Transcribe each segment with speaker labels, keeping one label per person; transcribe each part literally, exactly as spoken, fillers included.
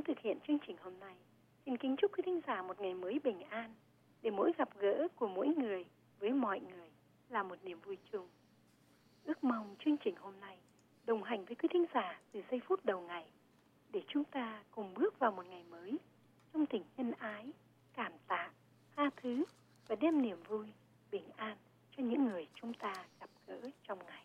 Speaker 1: thực hiện chương trình hôm nay, xin kính chúc quý thính giả một ngày mới bình an, để mỗi gặp gỡ của mỗi người với mọi người là một niềm vui chung. Ước mong chương trình hôm nay đồng hành với quý thính giả từ giây phút đầu ngày, để chúng ta cùng bước vào một ngày mới trong tình nhân ái, cảm tạ, tha thứ và đem niềm vui, bình an cho những người chúng ta gặp gỡ trong ngày.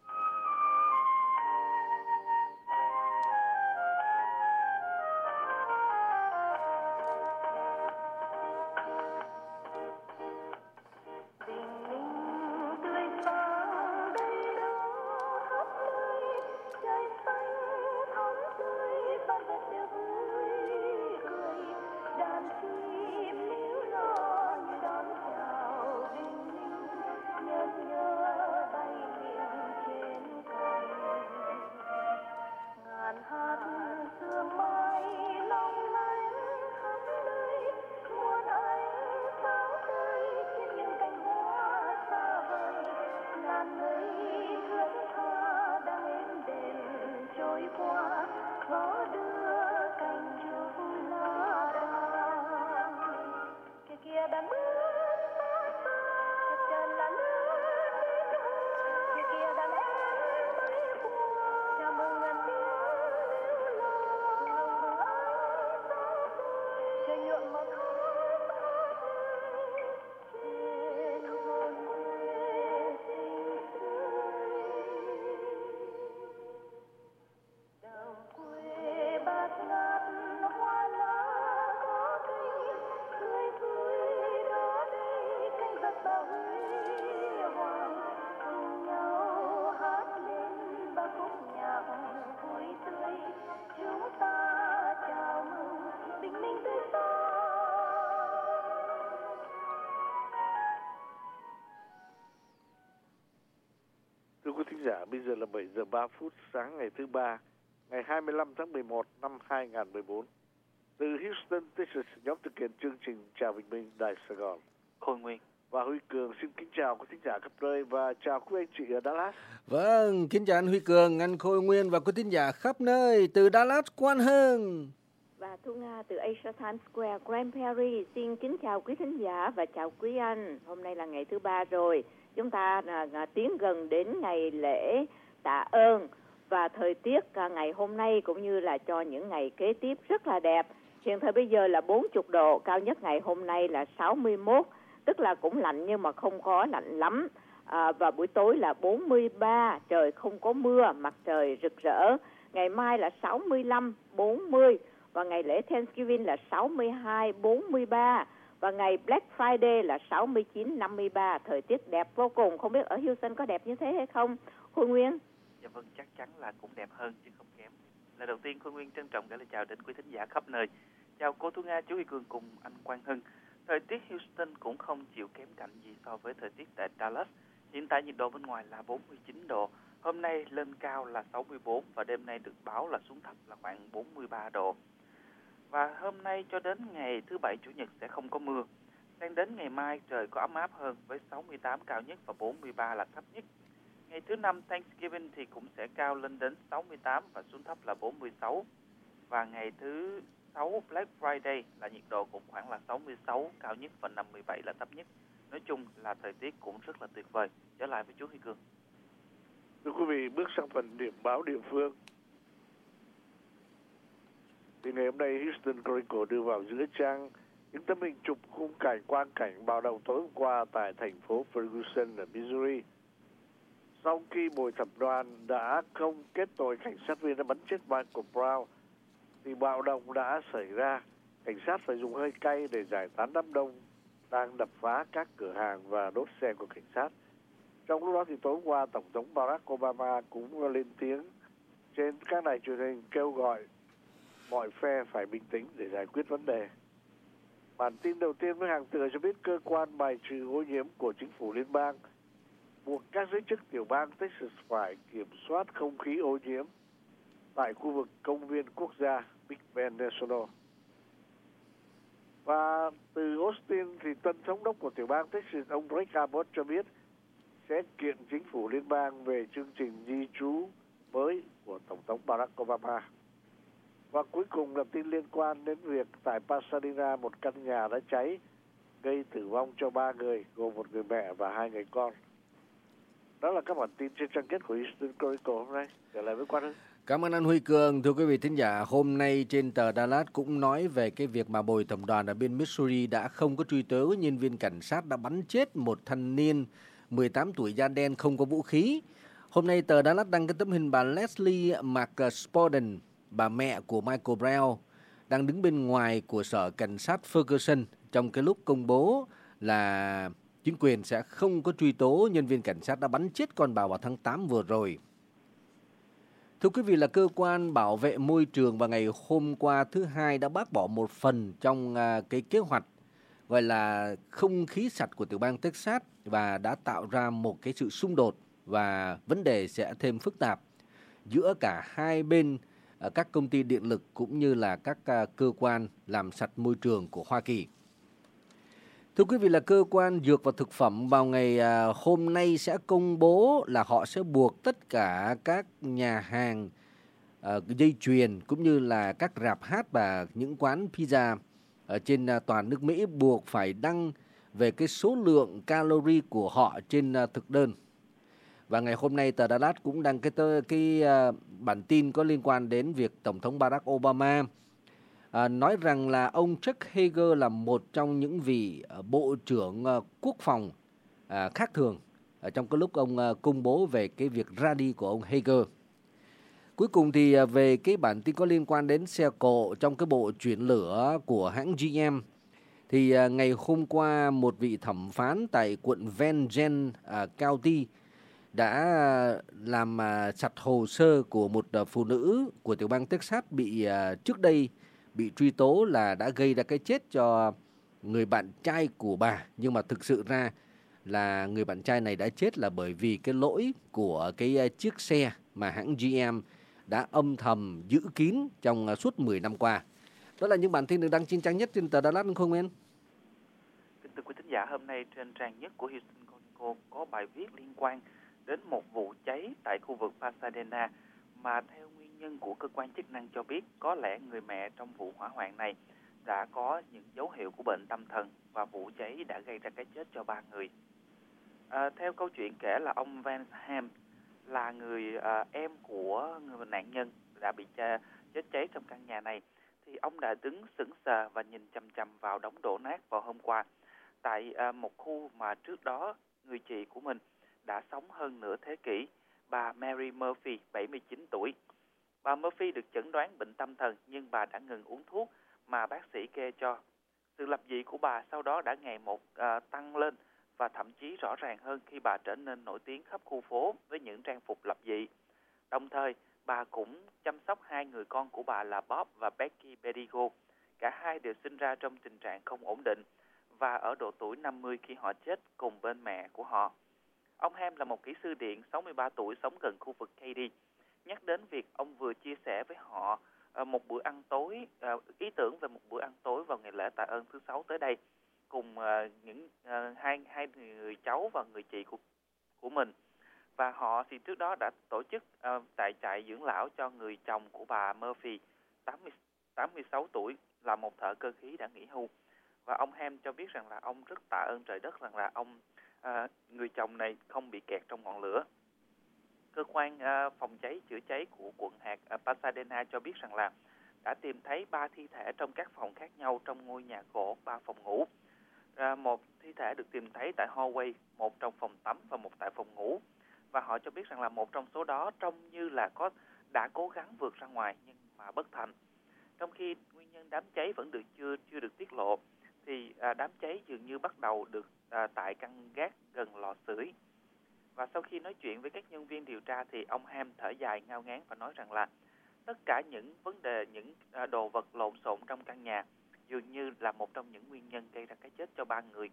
Speaker 2: Thưa quý thính giả, bây giờ là bảy giờ ba phút sáng ngày thứ ba, ngày hai mươi lăm tháng mười một năm hai nghìn không trăm mười bốn. Từ Houston, Texas, nhóm thực hiện chương trình Chào Bình Minh, Đài Sài Gòn.
Speaker 3: Khôi Nguyên
Speaker 2: Và Huy Cường xin kính chào quý thính giả khắp nơi và chào quý anh chị ở Dallas.
Speaker 4: Vâng, kính chào anh Huy Cường, anh Khôi Nguyên và quý thính giả khắp nơi từ Dallas, Quan Hưng.
Speaker 5: Và Thu Nga từ Asia Times Square, Grand Prairie xin kính chào quý thính giả và chào quý anh. Hôm nay là ngày thứ ba rồi. Chúng ta à, à, tiến gần đến ngày lễ tạ ơn và thời tiết à, ngày hôm nay cũng như là cho những ngày kế tiếp rất là đẹp. Hiện thời bây giờ là bốn mươi độ, cao nhất ngày hôm nay là sáu mươi mốt, tức là cũng lạnh nhưng mà không có lạnh lắm. À, và buổi tối là bốn mươi ba, trời không có mưa, mặt trời rực rỡ. Ngày mai là sáu mươi lăm, bốn mươi và ngày lễ Thanksgiving là sáu mươi hai, bốn mươi ba. Và ngày Black Friday là sáu mươi chín, năm mươi ba. Thời tiết đẹp vô cùng. Không biết ở Houston có đẹp như thế hay không? Khôi Nguyên?
Speaker 3: Dạ vâng, chắc chắn là cũng đẹp hơn chứ không kém. Lời đầu tiên Khôi Nguyên trân trọng gửi lời chào đến quý thính giả khắp nơi. Chào cô Thu Nga, chú Huy Cường cùng anh Quang Hưng. Thời tiết Houston cũng không chịu kém cạnh gì so với thời tiết tại Dallas. Hiện tại nhiệt độ bên ngoài là bốn mươi chín độ. Hôm nay lên cao là sáu mươi bốn và đêm nay được báo là xuống thấp là khoảng bốn mươi ba độ. Và hôm nay cho đến ngày thứ Bảy, Chủ nhật sẽ không có mưa. Sang đến ngày mai trời có ấm áp hơn với sáu mươi tám cao nhất và bốn mươi ba là thấp nhất. Ngày thứ Năm Thanksgiving thì cũng sẽ cao lên đến sáu mươi tám và xuống thấp là bốn mươi sáu. Và ngày thứ Sáu Black Friday là nhiệt độ cũng khoảng là sáu mươi sáu cao nhất và năm mươi bảy là thấp nhất. Nói chung là thời tiết cũng rất là tuyệt vời. Trở lại với chú Huy Cường.
Speaker 2: Thưa quý vị, bước sang phần điểm báo địa phương. Thì ngày hôm nay Houston Chronicle đưa vào giữa trang những tấm hình chụp khung cảnh quang cảnh bạo động tối hôm qua tại thành phố Ferguson ở Missouri. Sau khi bồi thẩm đoàn đã không kết tội cảnh sát viên đã bắn chết Michael Brown, thì bạo động đã xảy ra. Cảnh sát phải dùng hơi cay để giải tán đám đông đang đập phá các cửa hàng và đốt xe của cảnh sát. Trong lúc đó thì tối qua Tổng thống Barack Obama cũng lên tiếng trên các đài truyền hình kêu gọi mọi phe phải bình tĩnh để giải quyết vấn đề. Bản tin đầu tiên với hàng tựa cho biết cơ quan bài trừ ô nhiễm của chính phủ liên bang buộc các giới chức tiểu bang Texas phải kiểm soát không khí ô nhiễm tại khu vực công viên quốc gia Big Bend National. Và từ Austin thì tân thống đốc của tiểu bang Texas ông Greg Abbott cho biết sẽ kiện chính phủ liên bang về chương trình di trú mới của Tổng thống Barack Obama. Và cuối cùng là tin liên quan đến việc tại Pasadena một căn nhà đã cháy gây tử vong cho ba người, gồm một người mẹ và hai người con. Đó là các bản tin trên trang nhất của Houston Chronicle hôm nay. Trở lại với Quang Hưng.
Speaker 4: Cảm ơn anh Huy Cường. Thưa quý vị thính giả, hôm nay trên tờ Dallas cũng nói về cái việc mà bồi thẩm đoàn ở bên Missouri đã không có truy tố nhân viên cảnh sát đã bắn chết một thanh niên mười tám tuổi da đen không có vũ khí. Hôm nay tờ Dallas đăng cái tấm hình bà Leslie McSporden, bà mẹ của Michael Brown, đang đứng bên ngoài của sở cảnh sát Ferguson trong cái lúc công bố là chính quyền sẽ không có truy tố nhân viên cảnh sát đã bắn chết con bà vào tháng tám vừa rồi. Thưa quý vị, là cơ quan bảo vệ môi trường vào ngày hôm qua thứ hai đã bác bỏ một phần trong cái kế hoạch gọi là không khí sạch của tiểu bang Texas và đã tạo ra một cái sự xung đột và vấn đề sẽ thêm phức tạp giữa cả hai bên, các công ty điện lực cũng như là các cơ quan làm sạch môi trường của Hoa Kỳ. Thưa quý vị, là cơ quan dược và thực phẩm vào ngày hôm nay sẽ công bố là họ sẽ buộc tất cả các nhà hàng, dây chuyền cũng như là các rạp hát và những quán pizza ở trên toàn nước Mỹ buộc phải đăng về cái số lượng calorie của họ trên thực đơn. Và ngày hôm nay tờ Dallas cũng đăng cái, cái, cái bản tin có liên quan đến việc Tổng thống Barack Obama À, nói rằng là ông Chuck Hagel là một trong những vị uh, bộ trưởng uh, quốc phòng uh, khác thường uh, trong cái lúc ông uh, công bố về cái việc ra đi của ông Hagel. Cuối cùng thì uh, về cái bản tin có liên quan đến xe cộ trong cái bộ chuyển lửa của hãng giê em, thì uh, ngày hôm qua một vị thẩm phán tại quận Van Gen uh, County đã uh, làm uh, sạch hồ sơ của một uh, phụ nữ của tiểu bang Texas bị uh, trước đây bị truy tố là đã gây ra cái chết cho người bạn trai của bà. Nhưng mà thực sự ra là người bạn trai này đã chết là bởi vì cái lỗi của cái chiếc xe mà hãng giê em đã âm thầm giữ kín trong suốt mười năm qua. Đó là những bản tin được đăng trên trang nhất trên tờ Dallas, không Nguyên?
Speaker 3: Kính thưa quý thính giả, hôm nay trên trang nhất của Houston Chronicle có bài viết liên quan đến một vụ cháy tại khu vực Pasadena mà theo nguyên nhân của cơ quan chức năng cho biết có lẽ người mẹ trong vụ hỏa hoạn này đã có những dấu hiệu của bệnh tâm thần và vụ cháy đã gây ra cái chết cho ba người. À, theo câu chuyện kể là ông Van Ham là người à, em của người nạn nhân đã bị cha, chết cháy trong căn nhà này, thì ông đã đứng sững sờ và nhìn chằm chằm vào đống đổ nát vào hôm qua tại à, một khu mà trước đó người chị của mình đã sống hơn nửa thế kỷ, bà Mary Murphy, bảy mươi chín tuổi. Bà Murphy được chẩn đoán bệnh tâm thần nhưng bà đã ngừng uống thuốc mà bác sĩ kê cho. Sự lập dị của bà sau đó đã ngày một à, tăng lên và thậm chí rõ ràng hơn khi bà trở nên nổi tiếng khắp khu phố với những trang phục lập dị. Đồng thời, bà cũng chăm sóc hai người con của bà là Bob và Becky Bedigo. Cả hai đều sinh ra trong tình trạng không ổn định và ở độ tuổi năm mươi khi họ chết cùng bên mẹ của họ. Ông Ham là một kỹ sư điện sáu mươi ba tuổi sống gần khu vực Katy. Nhắc đến việc ông vừa chia sẻ với họ uh, một bữa ăn tối, uh, ý tưởng về một bữa ăn tối vào ngày lễ tạ ơn thứ sáu tới đây, cùng uh, những uh, hai hai người cháu và người chị của của mình. Và họ thì trước đó đã tổ chức uh, tại trại dưỡng lão cho người chồng của bà Murphy, tám mươi sáu tuổi, là một thợ cơ khí đã nghỉ hưu. Và ông Ham cho biết rằng là ông rất tạ ơn trời đất rằng là ông uh, người chồng này không bị kẹt trong ngọn lửa. Cơ quan uh, phòng cháy chữa cháy của quận hạt uh, Pasadena cho biết rằng là đã tìm thấy ba thi thể trong các phòng khác nhau trong ngôi nhà gỗ ba phòng ngủ. Uh, một thi thể được tìm thấy tại hallway, một trong phòng tắm và một tại phòng ngủ. Và họ cho biết rằng là một trong số đó trông như là có đã cố gắng vượt ra ngoài nhưng mà bất thành. Trong khi nguyên nhân đám cháy vẫn được chưa chưa được tiết lộ, thì uh, đám cháy dường như bắt đầu được uh, tại căn gác gần lò sưởi. Và sau khi nói chuyện với các nhân viên điều tra thì ông Ham thở dài ngao ngán và nói rằng là tất cả những vấn đề, những đồ vật lộn xộn trong căn nhà dường như là một trong những nguyên nhân gây ra cái chết cho ba người.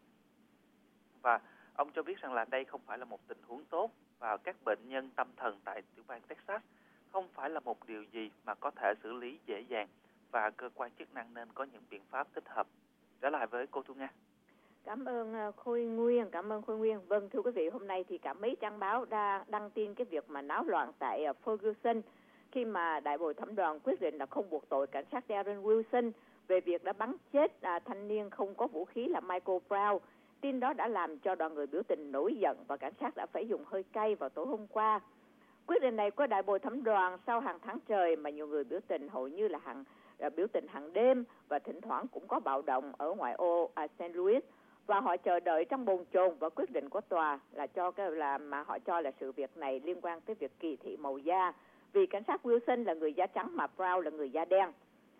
Speaker 3: Và ông cho biết rằng là đây không phải là một tình huống tốt và các bệnh nhân tâm thần tại tiểu bang Texas không phải là một điều gì mà có thể xử lý dễ dàng và cơ quan chức năng nên có những biện pháp thích hợp. Trở lại với cô Thu Nga.
Speaker 5: Cảm ơn Khôi Nguyên, cảm ơn Khôi Nguyên. Vâng, thưa quý vị, hôm nay thì cả mấy trang báo đã đăng tin cái việc mà náo loạn tại Ferguson. khi mà đại bồi thẩm đoàn quyết định là không buộc tội cảnh sát Darren Wilson về việc đã bắn chết à, thanh niên không có vũ khí là Michael Brown. Tin đó đã làm cho đoàn người biểu tình nổi giận và cảnh sát đã phải dùng hơi cay vào tối hôm qua. Quyết định này của đại bồi thẩm đoàn sau hàng tháng trời mà nhiều người biểu tình hầu như là hàng à, biểu tình hàng đêm và thỉnh thoảng cũng có bạo động ở ngoại ô à, Saint Louis, và họ chờ đợi trong bồn chồn và quyết định của tòa là cho cái là mà họ cho là sự việc này liên quan tới việc kỳ thị màu da, vì cảnh sát Wilson là người da trắng mà Brown là người da đen.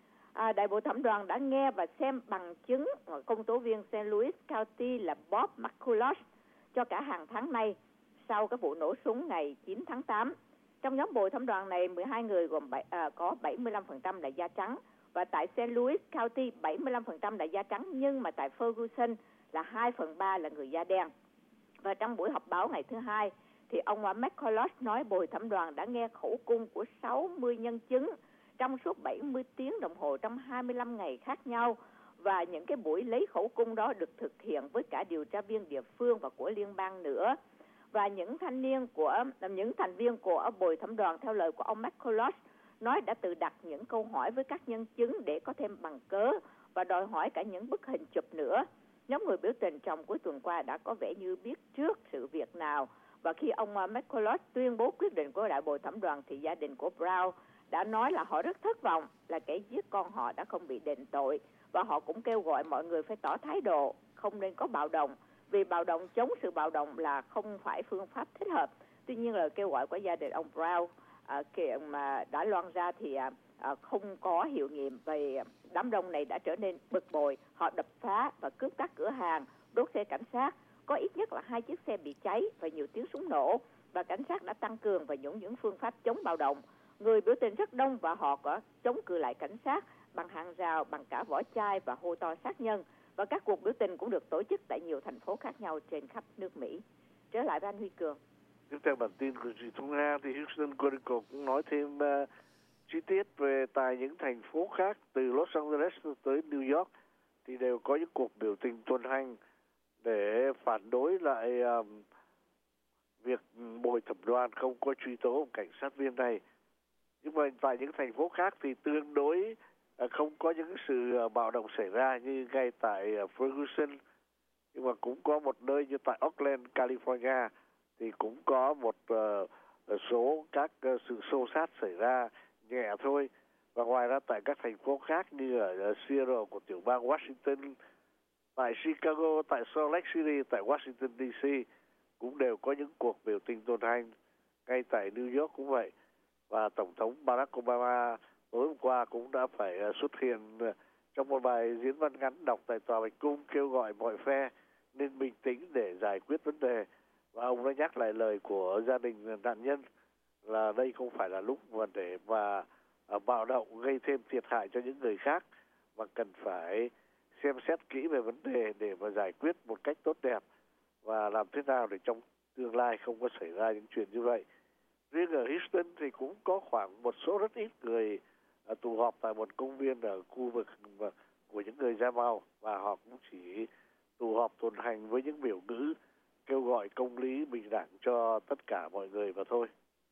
Speaker 5: À, đại bồi thẩm đoàn đã nghe và xem bằng chứng công tố viên Saint Louis County là Bob McCulloch cho cả hàng tháng nay sau cái vụ nổ súng ngày chín tháng tám. Trong nhóm bồi thẩm đoàn này, mười hai người gồm bảy, à, có bảy mươi lăm phần trăm là da trắng, và tại Saint Louis County bảy mươi lăm phần trăm là da trắng, nhưng mà tại Ferguson là hai phần ba là người da đen. Và trong buổi họp báo ngày thứ hai thì ông McCulloch nói bồi thẩm đoàn đã nghe khẩu cung của sáu mươi nhân chứng trong suốt bảy mươi tiếng đồng hồ trong hai mươi lăm ngày khác nhau, và những cái buổi lấy khẩu cung đó được thực hiện với cả điều tra viên địa phương và của liên bang nữa. Và những thanh niên của những thành viên của bồi thẩm đoàn theo lời của ông McCulloch nói đã tự đặt những câu hỏi với các nhân chứng để có thêm bằng cớ và đòi hỏi cả những bức hình chụp nữa. Nhóm người biểu tình trong cuối tuần qua đã có vẻ như biết trước sự việc nào, và khi ông McCulloch tuyên bố quyết định của đại bồi thẩm đoàn thì gia đình của Brown đã nói là họ rất thất vọng là kẻ giết con họ đã không bị đền tội, và họ cũng kêu gọi mọi người phải tỏ thái độ không nên có bạo động, vì bạo động chống sự bạo động là không phải phương pháp thích hợp. Tuy nhiên lời kêu gọi của gia đình ông Brown à, kiện mà đã loan ra thì à, à, không có hiệu nghiệm, về đám đông này đã trở nên bực bội. Họ đập phá và cướp các cửa hàng, đốt xe cảnh sát, có ít nhất là hai chiếc xe bị cháy và nhiều tiếng súng nổ, và cảnh sát đã tăng cường và dùng những phương pháp chống bạo động. Người biểu tình rất đông và họ có chống cự lại cảnh sát bằng hàng rào, bằng cả vỏ chai và hô to sát nhân. Và các cuộc biểu tình cũng được tổ chức tại nhiều thành phố khác nhau trên khắp nước Mỹ. Trở lại với anh Huy Cường.
Speaker 2: Tiếp theo bản tin của chị Thu Nga thì Houston Chronicle cũng nói thêm uh, chi tiết về tại những thành phố khác từ Los Angeles tới New York thì đều có những cuộc biểu tình tuần hành để phản đối lại um, việc bồi thẩm đoàn không có truy tố cảnh sát viên này. Nhưng mà tại những thành phố khác thì tương đối uh, không có những sự uh, bạo động xảy ra như ngay tại uh, Ferguson. Nhưng mà cũng có một nơi như tại Oakland, California thì cũng có một uh, số các uh, sự xô xát xảy ra nhẹ thôi. Và ngoài ra tại các thành phố khác như ở uh, Seattle của tiểu bang Washington, tại Chicago, tại Salt Lake City, tại Washington đê xê cũng đều có những cuộc biểu tình tuần hành. Ngay tại New York cũng vậy. Và Tổng thống Barack Obama tối hôm qua cũng đã phải uh, xuất hiện uh, trong một bài diễn văn ngắn đọc tại Tòa Bạch Cung kêu gọi mọi phe nên bình tĩnh để giải quyết vấn đề. Và ông đã nhắc lại lời của gia đình nạn nhân là đây không phải là lúc mà để mà uh, bạo động gây thêm thiệt hại cho những người khác, mà cần phải xem xét kỹ về vấn đề để mà giải quyết một cách tốt đẹp và làm thế nào để trong tương lai không có xảy ra những chuyện như vậy. Riêng ở Houston thì cũng có khoảng một số rất ít người uh, tụ họp tại một công viên ở khu vực của những người da màu, và họ cũng chỉ tụ họp tuần hành với những biểu ngữ kêu gọi công lý bình đẳng cho tất cả mọi người và thôi.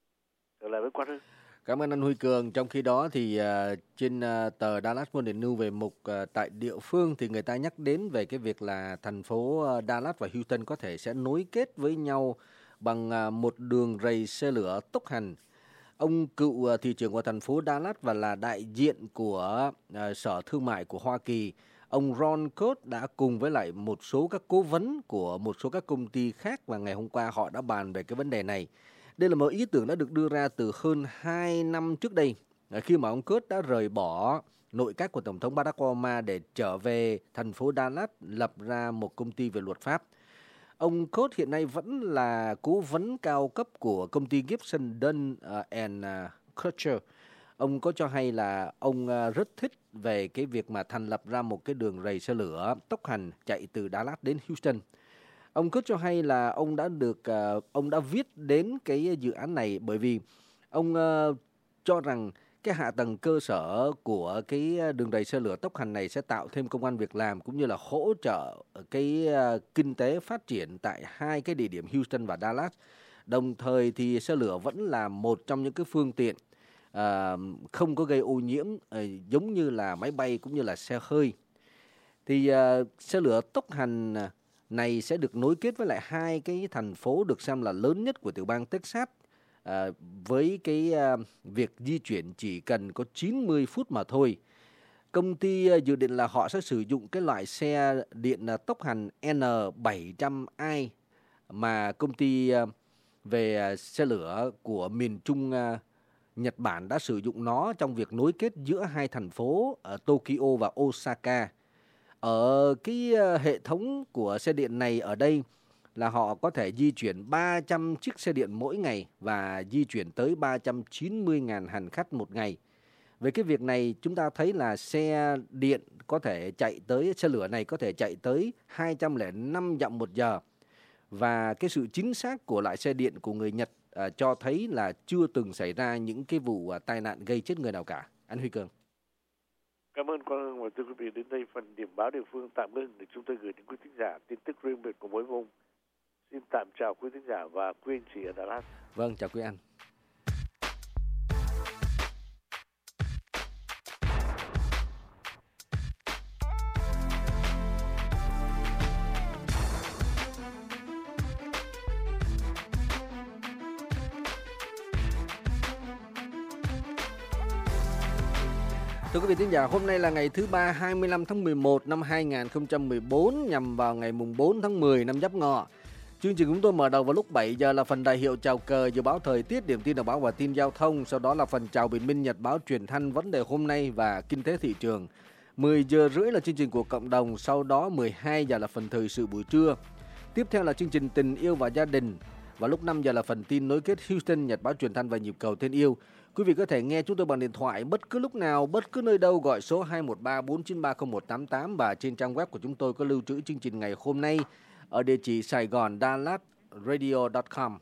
Speaker 2: Trở lại với Quang Hưng.
Speaker 4: Cảm ơn anh Huy Cường. Trong khi đó thì uh, trên uh, tờ Dallas Morning News về mục uh, tại địa phương thì người ta nhắc đến về cái việc là thành phố uh, Dallas và Houston có thể sẽ nối kết với nhau bằng uh, một đường ray xe lửa tốc hành. Ông cựu uh, thị trưởng của thành phố Dallas và là đại diện của uh, Sở Thương mại của Hoa Kỳ, ông Ron Coates đã cùng với lại một số các cố vấn của một số các công ty khác và ngày hôm qua họ đã bàn về cái vấn đề này. Đây là một ý tưởng đã được đưa ra từ hơn hai năm trước đây, khi mà ông Coates đã rời bỏ nội các của Tổng thống Barack Obama để trở về thành phố Dallas lập ra một công ty về luật pháp. Ông Coates hiện nay vẫn là cố vấn cao cấp của công ty Gibson, Dunn and Crutcher. Ông có cho hay là ông rất thích về cái việc mà thành lập ra một cái đường ray xe lửa tốc hành chạy từ Dallas đến Houston. Ông Coates cho hay là ông đã được uh, ông đã viết đến cái dự án này bởi vì ông uh, cho rằng cái hạ tầng cơ sở của cái đường ray xe lửa tốc hành này sẽ tạo thêm công ăn việc làm cũng như là hỗ trợ cái uh, kinh tế phát triển tại hai cái địa điểm Houston và Dallas. Đồng thời thì xe lửa vẫn là một trong những cái phương tiện à, không có gây ô nhiễm à, giống như là máy bay cũng như là xe hơi. Thì à, xe lửa tốc hành này sẽ được nối kết với lại hai cái thành phố được xem là lớn nhất của tiểu bang Texas, à, với cái à, việc di chuyển chỉ cần có chín mươi phút mà thôi. Công ty à, dự định là họ sẽ sử dụng cái loại xe điện à, tốc hành N bảy trăm i mà công ty à, về à, xe lửa của miền Trung à, Nhật Bản đã sử dụng nó trong việc nối kết giữa hai thành phố ở Tokyo và Osaka. Ở cái hệ thống của xe điện này ở đây là họ có thể di chuyển ba trăm chiếc xe điện mỗi ngày và di chuyển tới ba trăm chín mươi nghìn hành khách một ngày. Về cái việc này chúng ta thấy là xe điện có thể chạy tới, xe lửa này có thể chạy tới hai trăm lẻ năm dặm một giờ. Và cái sự chính xác của loại xe điện của người Nhật à, cho thấy là chưa từng xảy ra những cái vụ à, tai nạn gây chết người nào cả. Anh Huy Cường.
Speaker 2: Cảm ơn Quang Hưng và thưa quý vị, đến đây phần điểm báo địa phương tạm ngưng để chúng tôi gửi đến quý thính giả tin tức riêng biệt của mỗi vùng. Xin tạm chào quý thính giả và quý anh chị ở Đà Lạt.
Speaker 4: Vâng, chào quý anh. Thưa quý vị thính giả, hôm nay là ngày thứ ba hai mươi lăm tháng mười một năm hai nghìn không trăm mười bốn, nhằm vào ngày mùng bốn tháng mười năm Giáp Ngọ. Chương trình chúng tôi mở đầu vào lúc bảy giờ là phần đại hiệu chào cờ, dự báo thời tiết, điểm tin đọc báo và tin giao thông. Sau đó là phần chào bình minh, nhật báo, truyền thanh, vấn đề hôm nay và kinh tế thị trường. mười giờ rưỡi là chương trình của cộng đồng. Sau đó mười hai giờ là phần thời sự buổi trưa. Tiếp theo là chương trình tình yêu và gia đình. Và lúc năm giờ là phần tin nối kết Houston, nhật báo, truyền thanh và nhịp cầu thân yêu. Quý vị có thể nghe chúng tôi bằng điện thoại bất cứ lúc nào, bất cứ nơi đâu, gọi số hai một ba bốn chín ba không một tám tám và trên trang web của chúng tôi có lưu trữ chương trình ngày hôm nay ở địa chỉ Sài Gòn Dallas Radio chấm com.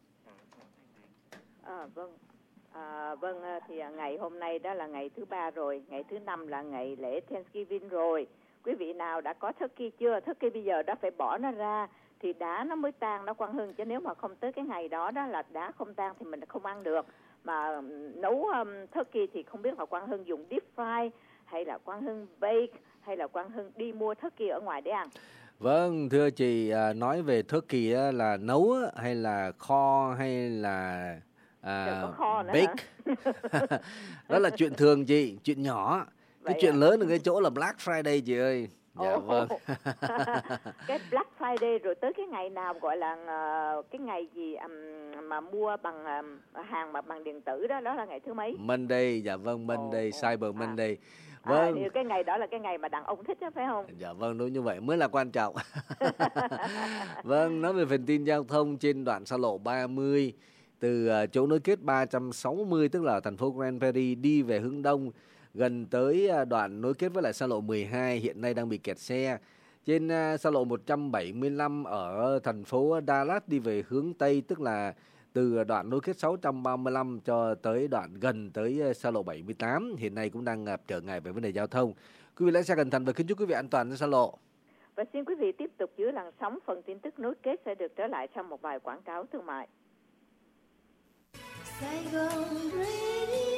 Speaker 5: À, vâng, à, vâng thì ngày hôm nay đó là ngày thứ ba rồi, ngày thứ năm là ngày lễ Thanksgiving rồi. Quý vị nào đã có turkey chưa? Turkey bây giờ đã phải bỏ nó ra thì đá nó mới tan, nó Quang Hưng, chứ nếu mà không tới cái ngày đó đó là đá không tan thì mình không ăn được. Mà nấu um, turkey thì không biết là Quang Hưng dùng deep fry hay là Quang Hưng bake hay là Quang Hưng đi mua turkey ở ngoài để ăn.
Speaker 4: Vâng, thưa chị, à, nói về turkey á, là nấu hay là kho hay là à,
Speaker 5: kho nữa
Speaker 4: bake? Đó là chuyện thường chị, chuyện nhỏ. Vậy cái chuyện à? Lớn là cái chỗ là Black Friday chị ơi. Dạ oh. Vâng.
Speaker 5: Cái Black Friday rồi tới cái ngày nào gọi là uh, cái ngày gì um, mà mua bằng uh, hàng mà bằng điện tử đó, đó là ngày thứ mấy?
Speaker 4: Monday, dạ vâng, Monday, oh, Cyber oh. Monday.
Speaker 5: À.
Speaker 4: Vâng.
Speaker 5: À, cái ngày đó là cái ngày mà đàn ông thích đó, phải không?
Speaker 4: Dạ vâng, đúng như vậy mới là quan trọng. Vâng, nói về phần tin giao thông trên đoạn xa lộ ba mươi từ uh, chỗ nối kết ba trăm sáu mươi tức là thành phố Grand Prairie đi về hướng đông, gần tới đoạn nối kết với lại xa lộ mười hai hiện nay đang bị kẹt xe. Trên uh, xa lộ một trăm bảy mươi lăm ở thành phố Dallas đi về hướng tây, tức là từ đoạn nối kết sáu trăm ba mươi lăm cho tới đoạn gần tới xa lộ bảy mươi tám hiện nay cũng đang gặp trở ngại về vấn đề giao thông. Quý vị lái xe cẩn thận và kính chúc quý vị an toàn trên xa lộ.
Speaker 5: Và xin quý vị tiếp tục giữ làn sóng, phần tin tức nối kết sẽ được trở lại sau một vài quảng cáo thương mại. Sài Gòn Radio.